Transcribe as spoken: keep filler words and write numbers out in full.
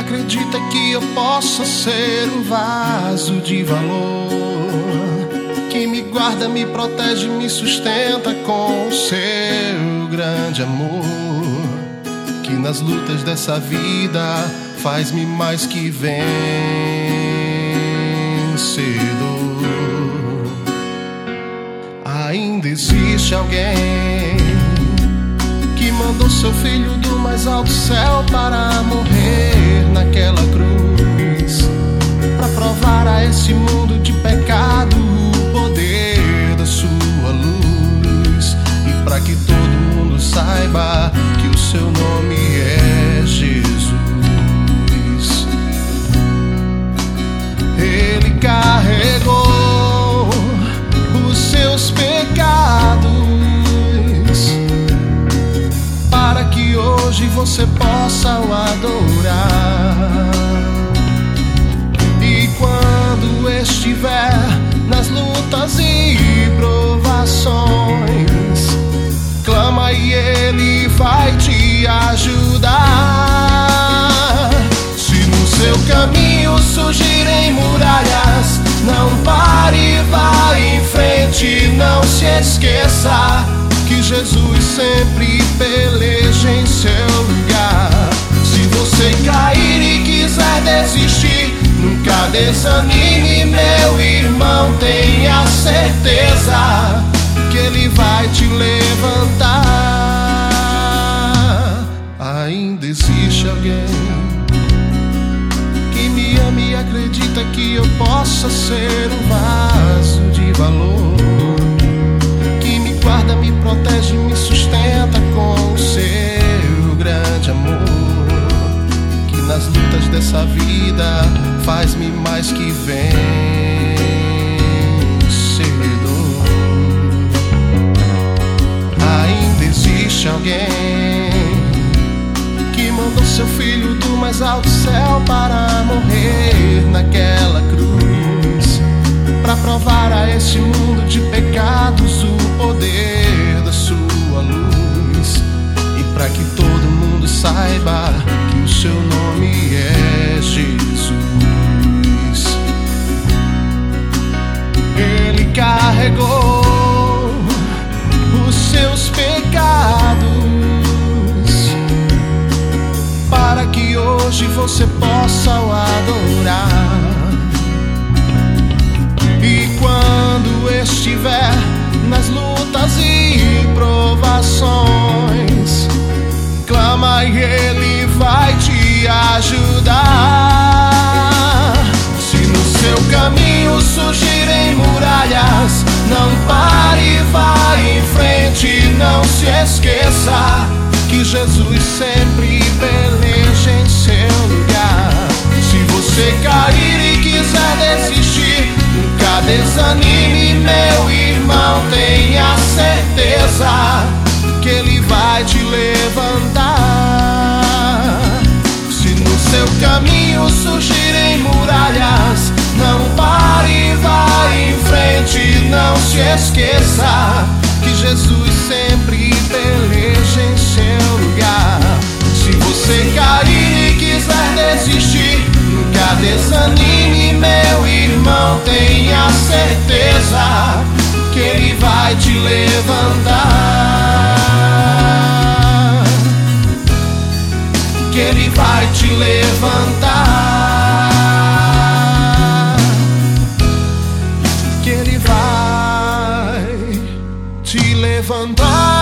acredita que eu possa ser um vaso de valor, que me guarda, me protege, me sustenta com o seu grande amor, que nas lutas dessa vida faz-me mais que vencedor. Ainda existe alguém que mandou seu filho do mais alto céu para morrer naquela cruz, para provar a esse mundo de pecado o poder da sua luz, e para que todo mundo saiba que o seu nome é Jesus. Ele carregou os seus pecados para que hoje você possa o adorar. E quando estiver nas lutas e provações, clama e Ele vai te ajudar. Se no seu caminho surgirem muralhas, não pare, vá em frente, não se esqueça que Jesus sempre peleja em seu lugar. Se você cair e quiser desistir, nunca desanime, meu irmão, tenha certeza que Ele vai te levantar. Ainda existe alguém que me ama e acredita que eu possa ser um vaso de valor, que me guarda, me protege, me sustenta com o seu grande amor, que nas lutas dessa vida faz-me mais que vencedor. Ainda existe alguém que mandou seu filho do mais alto céu para morrer naquela cruz, para provar a este mundo de pecados o poder da sua luz, e para que todo mundo saiba que o seu nome é Jesus. Ele carregou os seus pecados para que hoje você possa o adorar. E quando estiver nas lutas e provações, clama e Ele vai te ajudar. Se no seu caminho surgirem muralhas, não pare, vá em frente, não se esqueça que Jesus sempre peleja em seu lugar. Se você cair e quiser desistir, nunca desanime, meu irmão, tenha certeza que Ele vai te levantar. Se no seu caminho surgirem muralhas, não pare, vá em frente, não se esqueça que Jesus sempre peleja em seu lugar. Se você cair e quiser desistir, nunca desanime, meu irmão, tenha certeza que Ele vai te levantar, que Ele vai te levantar, que Ele vai te levantar.